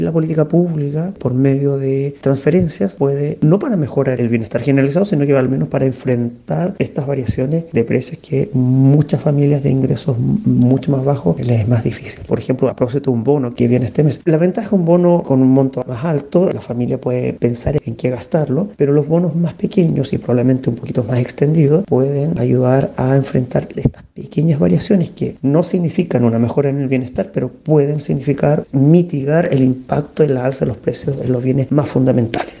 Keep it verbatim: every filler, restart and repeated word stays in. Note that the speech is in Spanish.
La política pública, por medio de transferencias, puede, no para mejorar el bienestar generalizado, sino que al menos para enfrentar estas variaciones de precios que muchas familias de ingresos mucho más bajos les es más difícil. Por ejemplo, a propósito de un bono que viene este mes, la ventaja de un bono con un monto más alto, la familia puede pensar en qué gastarlo, pero los bonos más pequeños y probablemente un poquito más extendidos pueden ayudar a enfrentar estas pequeñas variaciones que no significan una mejora en el bienestar, pero pueden significar mitigar el impacto de la alza de los precios de los bienes más fundamentales.